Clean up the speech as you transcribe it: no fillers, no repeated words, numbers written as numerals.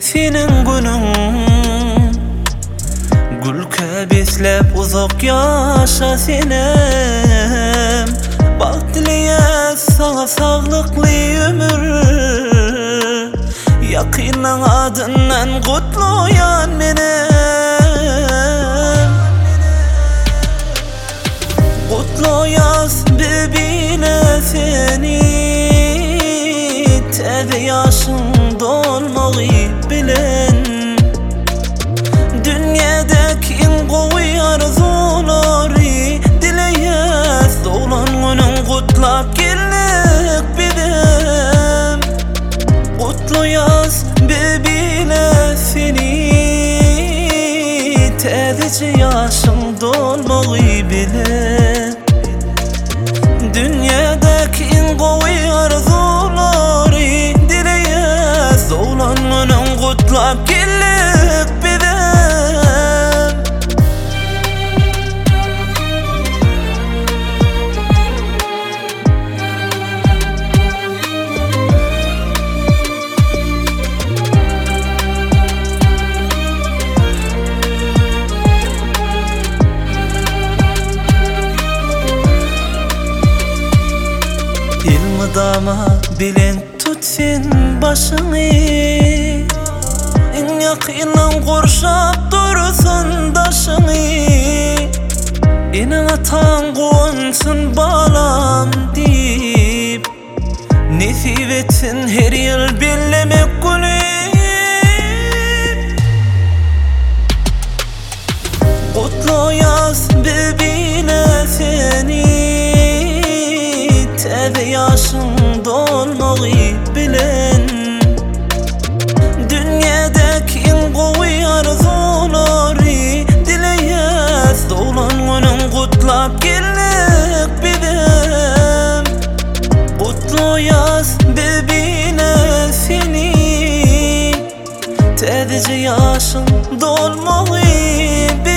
senin günün. Gülke beslep uzak yaşa senem. Bak dileyes sana sağlıklı ömür. Yakinen adından kutluyan menem. Kutlayas bebine seni. Tede yaşın dolmayı bilen. Dünyadaki en koyu arzuları dileyes olan günün kutlap geldik bilem. Kutlayas bebine seni. Tedece yaşın dolmayı bilen. Dünyadaki en koyu arzuları dileyes olan günün kutlap geldik bilem. Dama bilen tut sen başını. En yakından korşap dursun daşını. Enen atan konsun balam deyip. Nesibetin her yıl bellemek gülüp. Kutlayas bebine seni. Tede yaşın dolmayı bilen. Dünyadaki en koyu arzuları dileyes olan günün kutlap geldik bilem. Kutlayas bebine seni. Tedece yaşın dolmayı